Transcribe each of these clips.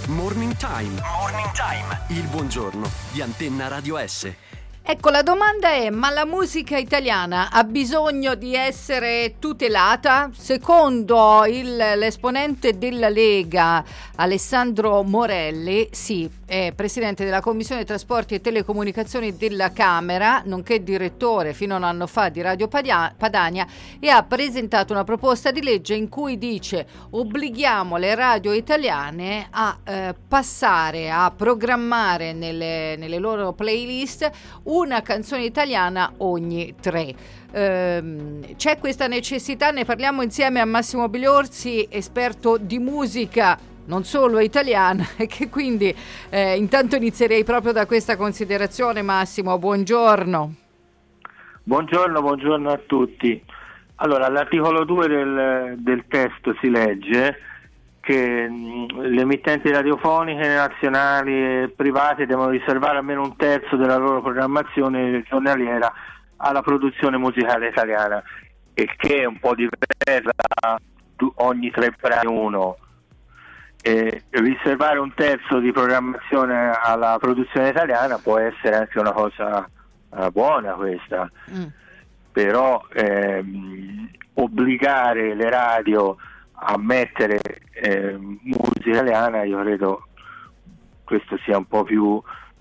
Morning Time. Morning Time. Il buongiorno di Antenna Radio S. Ecco, la domanda è: ma la musica italiana ha bisogno di essere tutelata? Secondo l'esponente della Lega, Alessandro Morelli, sì, è presidente della Commissione Trasporti e Telecomunicazioni della Camera, nonché direttore fino a un anno fa di Radio Padania, e ha presentato una proposta di legge in cui dice: obblighiamo le radio italiane a passare a programmare nelle loro playlist una canzone italiana ogni 3. C'è questa necessità, ne parliamo insieme a Massimo Bigliorsi, esperto di musica non solo italiana, e che quindi intanto inizierei proprio da questa considerazione. Massimo, buongiorno. Buongiorno a tutti. Allora, all'articolo 2 del testo si legge che le emittenti radiofoniche nazionali e private devono riservare almeno un terzo della loro programmazione giornaliera alla produzione musicale italiana, e che è un po' diversa ogni 3 brani uno. Riservare un terzo di programmazione alla produzione italiana può essere anche una cosa buona questa, però obbligare le radio a mettere musica italiana, io credo questo sia un po' più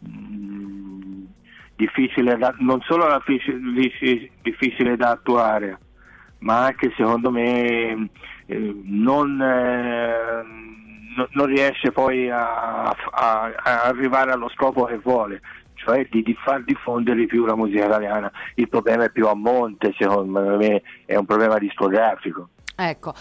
difficile non solo difficile da attuare, ma anche secondo me non riesce poi a arrivare allo scopo che vuole, cioè di far diffondere di più la musica italiana. Il problema è più a monte, secondo me è un problema discografico. Ecco,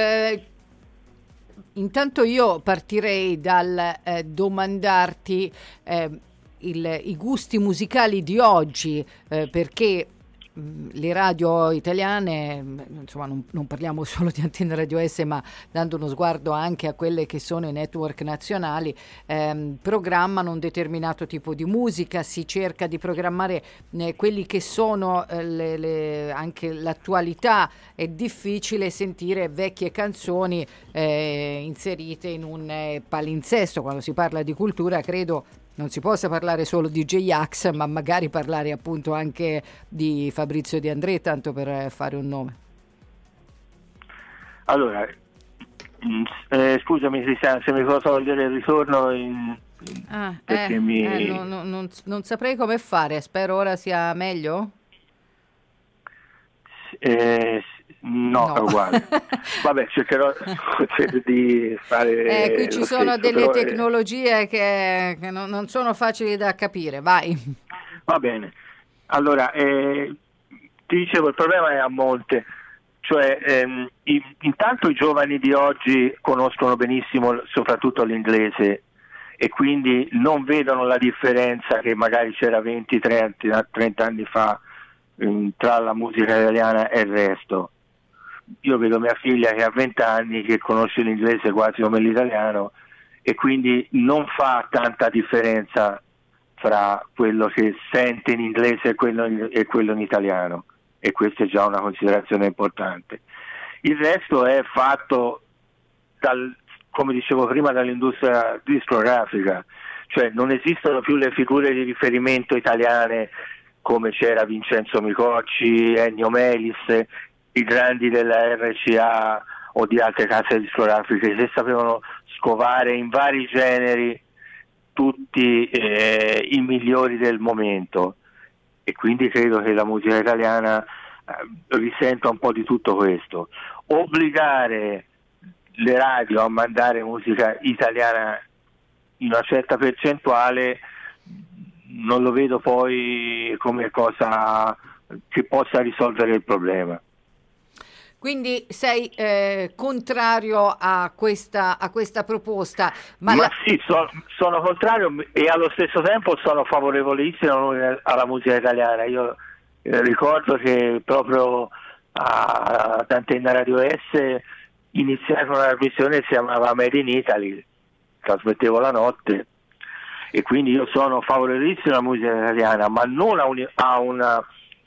intanto io partirei dal domandarti i gusti musicali di oggi, perché le radio italiane, insomma, non parliamo solo di Antenna Radio S, ma dando uno sguardo anche a quelle che sono i network nazionali, programmano un determinato tipo di musica, si cerca di programmare quelli che sono anche l'attualità. È difficile sentire vecchie canzoni inserite in un palinsesto. Quando si parla di cultura, credo non si possa parlare solo di J-Ax, ma magari parlare appunto anche di Fabrizio De André, tanto per fare un nome. Allora, scusami Cristiana, se mi può togliere il ritorno perché non saprei come fare, spero ora sia meglio? No, è uguale. Vabbè, cercherò di fare. Qui ci sono delle tecnologie che non sono facili da capire. Vai. Va bene. Allora, ti dicevo, il problema è a monte, cioè intanto i giovani di oggi conoscono benissimo soprattutto l'inglese, e quindi non vedono la differenza che magari c'era 20-30 anni fa tra la musica italiana e il resto. Io vedo mia figlia che ha 20 anni che conosce l'inglese quasi come l'italiano, e quindi non fa tanta differenza fra quello che sente in inglese e quello in italiano, e questa è già una considerazione importante. Il resto è fatto come dicevo prima, dall'industria discografica, cioè non esistono più le figure di riferimento italiane come c'era Vincenzo Micocci, Ennio Melis, i grandi della RCA o di altre case discografiche che sapevano scovare in vari generi tutti i migliori del momento, e quindi credo che la musica italiana risenta un po' di tutto questo. Obbligare le radio a mandare musica italiana in una certa percentuale non lo vedo poi come cosa che possa risolvere il problema. Quindi sei contrario a questa proposta? Sì, sono contrario, e allo stesso tempo sono favorevolissimo alla musica italiana. Io ricordo che proprio ad Antenna Radio S iniziai con una trasmissione che si chiamava Made in Italy, trasmettevo la notte, e quindi io sono favorevolissimo alla musica italiana, ma non a una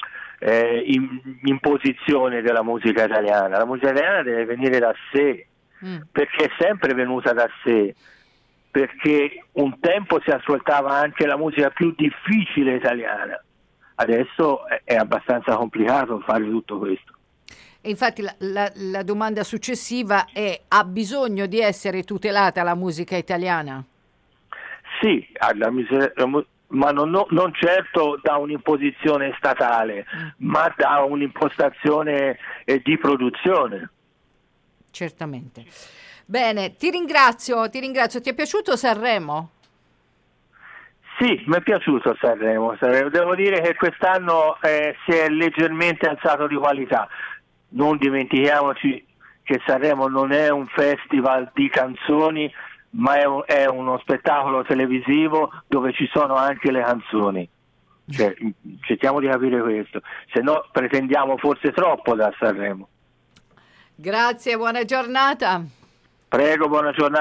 imposizione della musica italiana. La musica italiana deve venire da sé, perché è sempre venuta da sé. perché un tempo si ascoltava anche la musica più difficile italiana, adesso è abbastanza complicato fare tutto questo. E infatti la domanda successiva è: ha bisogno di essere tutelata la musica italiana? Sì, ma non certo da un'imposizione statale, ma da un'impostazione di produzione. Certamente. Bene, ti ringrazio. Ti è piaciuto Sanremo? Sì, mi è piaciuto Sanremo. Devo dire che quest'anno si è leggermente alzato di qualità. Non dimentichiamoci che Sanremo non è un festival di canzoni, ma è uno spettacolo televisivo dove ci sono anche le canzoni. Cioè, cerchiamo di capire questo, se no pretendiamo forse troppo da Sanremo. Grazie, buona giornata. Prego, buona giornata.